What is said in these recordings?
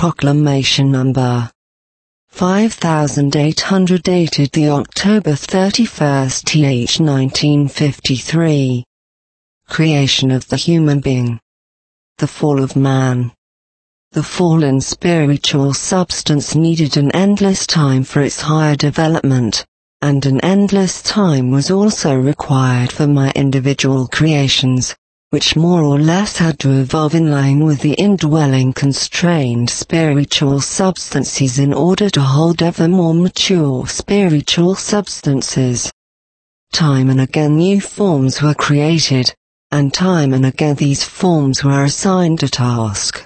Proclamation Number 5800 dated the October 31st th 1953. Creation of the human being. The fall of man. The fallen spiritual substance needed an endless time for its higher development, and an endless time was also required for my individual creations, which more or less had to evolve in line with the indwelling constrained spiritual substances in order to hold ever more mature spiritual substances. Time and again new forms were created, and time and again these forms were assigned a task.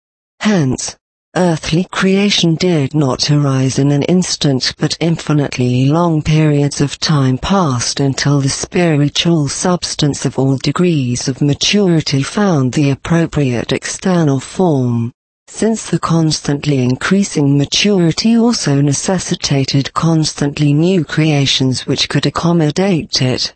Hence, earthly creation did not arise in an instant, but infinitely long periods of time passed until the spiritual substance of all degrees of maturity found the appropriate external form, since the constantly increasing maturity also necessitated constantly new creations which could accommodate it.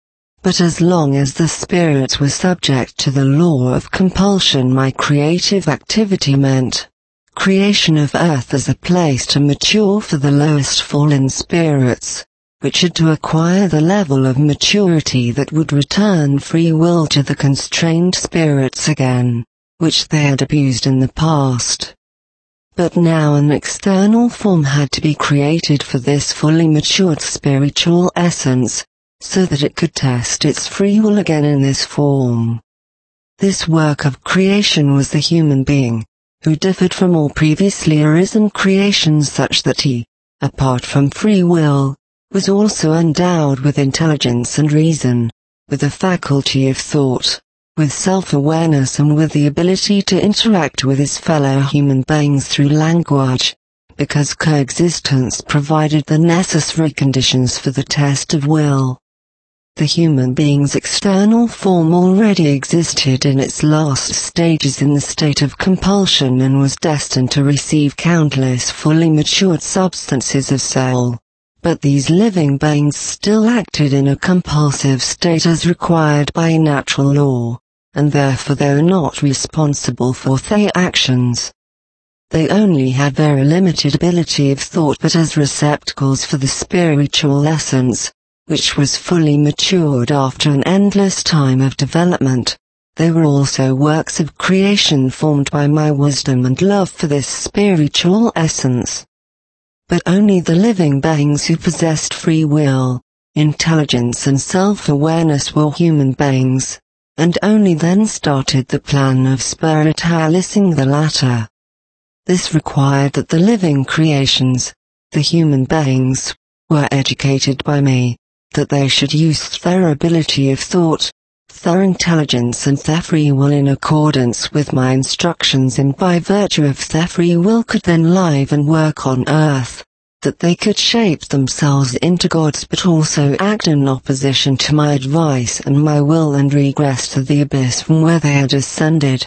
But as long as the spirits were subject to the law of compulsion, my creative activity meant creation of earth as a place to mature for the lowest fallen spirits, which had to acquire the level of maturity that would return free will to the constrained spirits again, which they had abused in the past. But now an external form had to be created for this fully matured spiritual essence, so that it could test its free will again in this form. This work of creation was the human being, who differed from all previously arisen creations such that he, apart from free will, was also endowed with intelligence and reason, with the faculty of thought, with self-awareness, and with the ability to interact with his fellow human beings through language, because coexistence provided the necessary conditions for the test of will. The human being's external form already existed in its last stages in the state of compulsion and was destined to receive countless fully matured substances of soul. But these living beings still acted in a compulsive state as required by natural law, and therefore they were not responsible for their actions. They only had very limited ability of thought, but as receptacles for the spiritual essence, which was fully matured after an endless time of development, they were also works of creation formed by my wisdom and love for this spiritual essence. But only the living beings who possessed free will, intelligence and self-awareness were human beings, and only then started the plan of spiritualizing the latter. This required that the living creations, the human beings, were educated by me, that they should use their ability of thought, their intelligence and their free will in accordance with my instructions, and by virtue of their free will could then live and work on earth, that they could shape themselves into gods but also act in opposition to my advice and my will and regress to the abyss from where they had ascended.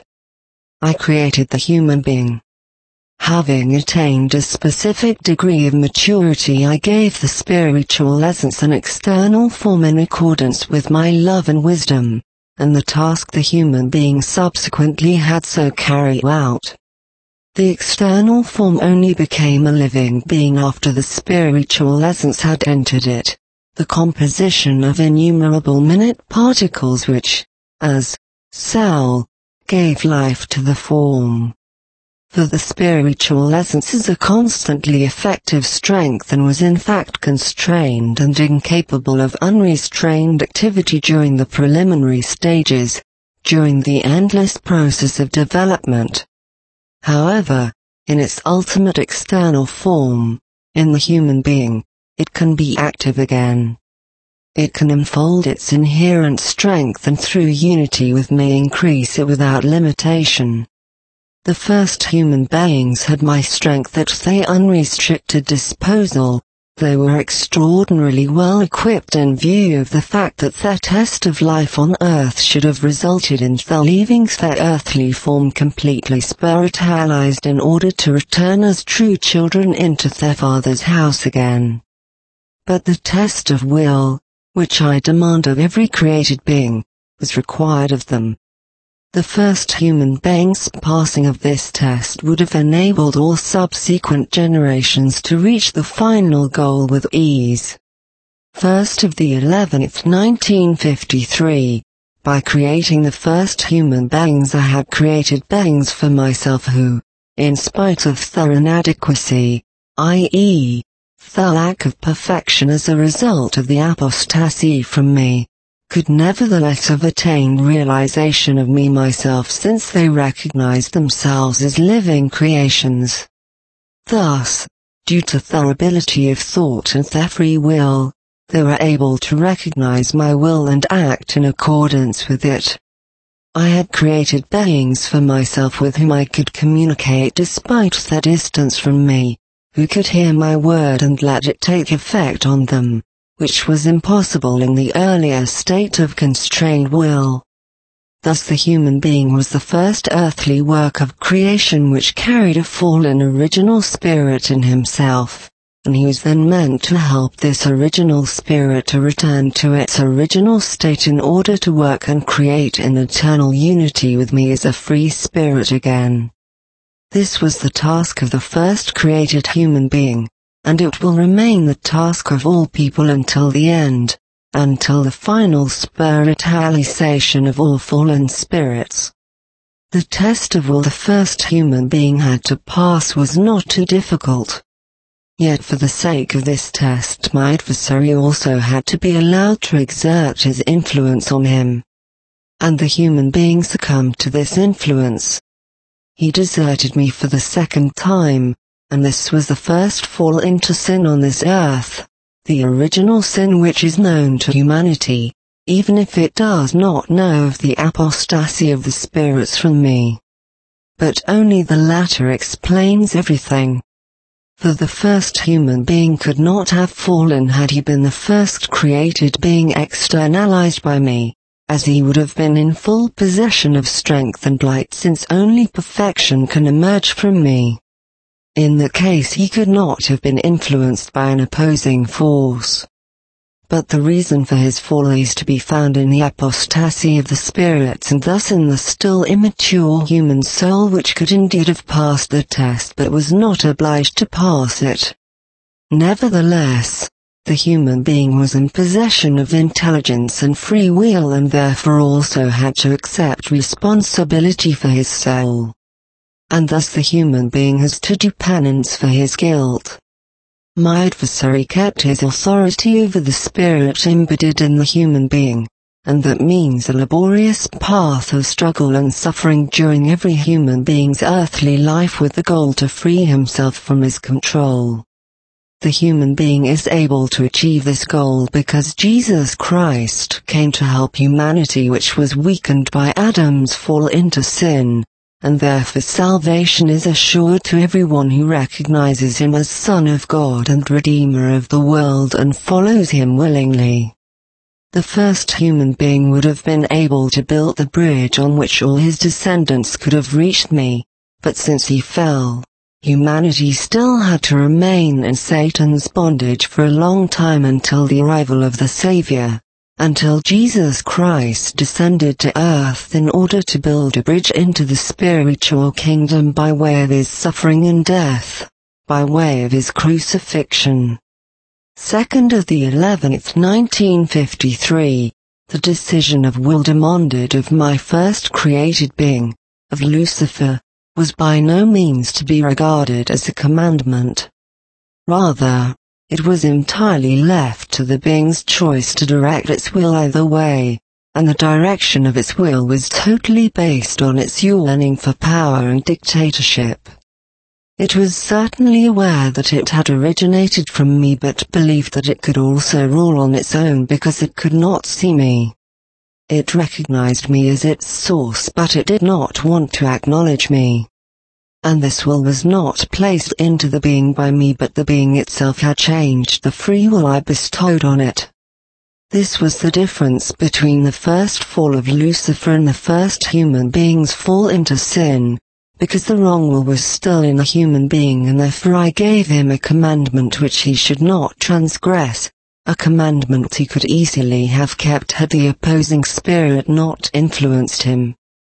I created the human being. Having attained a specific degree of maturity, I gave the spiritual essence an external form in accordance with my love and wisdom, and the task the human being subsequently had so carried out. The external form only became a living being after the spiritual essence had entered it, the composition of innumerable minute particles which, as cell, gave life to the form. For the spiritual essence is a constantly effective strength and was in fact constrained and incapable of unrestrained activity during the preliminary stages, during the endless process of development. However, in its ultimate external form, in the human being, it can be active again. It can unfold its inherent strength and through unity with me increase it without limitation. The first human beings had my strength at their unrestricted disposal. They were extraordinarily well equipped in view of the fact that their test of life on earth should have resulted in their leaving their earthly form completely spiritualized in order to return as true children into their Father's house again. But the test of will, which I demand of every created being, was required of them. The first human being's passing of this test would have enabled all subsequent generations to reach the final goal with ease. 1st of the 11th 1953. By creating the first human beings I had created beings for myself who, in spite of their inadequacy, i.e., their lack of perfection as a result of the apostasy from me, could nevertheless have attained realization of me myself since they recognized themselves as living creations. Thus, due to their ability of thought and their free will, they were able to recognize my will and act in accordance with it. I had created beings for myself with whom I could communicate despite their distance from me, who could hear my word and let it take effect on them, which was impossible in the earlier state of constrained will. Thus the human being was the first earthly work of creation which carried a fallen original spirit in himself, and he was then meant to help this original spirit to return to its original state in order to work and create in eternal unity with me as a free spirit again. This was the task of the first created human being, and it will remain the task of all people until the end, until the final spiritualization of all fallen spirits. The test of will the first human being had to pass was not too difficult. Yet for the sake of this test my adversary also had to be allowed to exert his influence on him. And the human being succumbed to this influence. He deserted me for the second time, and this was the first fall into sin on this earth, the original sin which is known to humanity, even if it does not know of the apostasy of the spirits from me. But only the latter explains everything. For the first human being could not have fallen had he been the first created being externalized by me, as he would have been in full possession of strength and light since only perfection can emerge from me. In that case he could not have been influenced by an opposing force. But the reason for his fall is to be found in the apostasy of the spirits and thus in the still immature human soul which could indeed have passed the test but was not obliged to pass it. Nevertheless, the human being was in possession of intelligence and free will and therefore also had to accept responsibility for his soul. And thus the human being has to do penance for his guilt. My adversary kept his authority over the spirit embedded in the human being, and that means a laborious path of struggle and suffering during every human being's earthly life with the goal to free himself from his control. The human being is able to achieve this goal because Jesus Christ came to help humanity which was weakened by Adam's fall into sin, and therefore salvation is assured to everyone who recognizes him as Son of God and Redeemer of the world and follows him willingly. The first human being would have been able to build the bridge on which all his descendants could have reached me, but since he fell, humanity still had to remain in Satan's bondage for a long time until the arrival of the Savior, until Jesus Christ descended to earth in order to build a bridge into the spiritual kingdom by way of his suffering and death, by way of his crucifixion. 2nd of the 11th 1953, the decision of will demanded of my first created being, of Lucifer, was by no means to be regarded as a commandment. Rather, it was entirely left to the being's choice to direct its will either way, and the direction of its will was totally based on its yearning for power and dictatorship. It was certainly aware that it had originated from me but believed that it could also rule on its own because it could not see me. It recognized me as its source but it did not want to acknowledge me. And this will was not placed into the being by me but the being itself had changed the free will I bestowed on it. This was the difference between the first fall of Lucifer and the first human being's fall into sin, because the wrong will was still in the human being and therefore I gave him a commandment which he should not transgress, a commandment he could easily have kept had the opposing spirit not influenced him.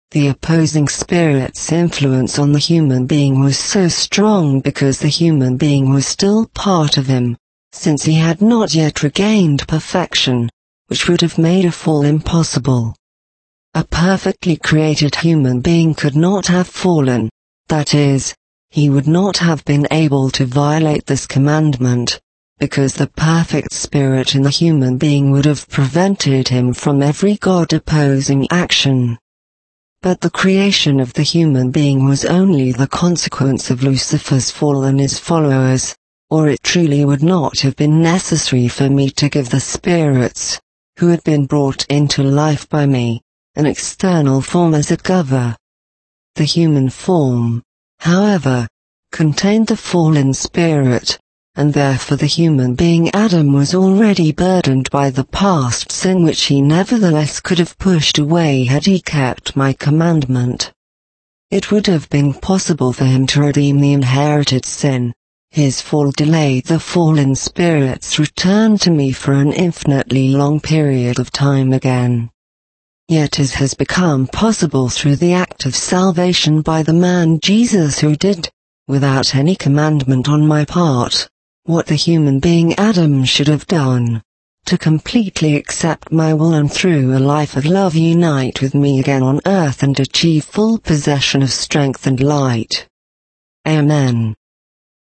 The opposing spirit's influence on the human being was so strong because the human being was still part of him, since he had not yet regained perfection, which would have made a fall impossible. A perfectly created human being could not have fallen, that is, he would not have been able to violate this commandment, because the perfect spirit in the human being would have prevented him from every God-opposing action. But the creation of the human being was only the consequence of Lucifer's fall and his followers, or it truly would not have been necessary for me to give the spirits, who had been brought into life by me, an external form as a cover. The human form, however, contained the fallen spirit, and therefore the human being Adam was already burdened by the past sin which he nevertheless could have pushed away had he kept my commandment. It would have been possible for him to redeem the inherited sin. His fall delayed the fallen spirit's return to me for an infinitely long period of time again. Yet it has become possible through the act of salvation by the man Jesus, who did, without any commandment on my part, what the human being Adam should have done, to completely accept my will and through a life of love unite with me again on earth and achieve full possession of strength and light. Amen.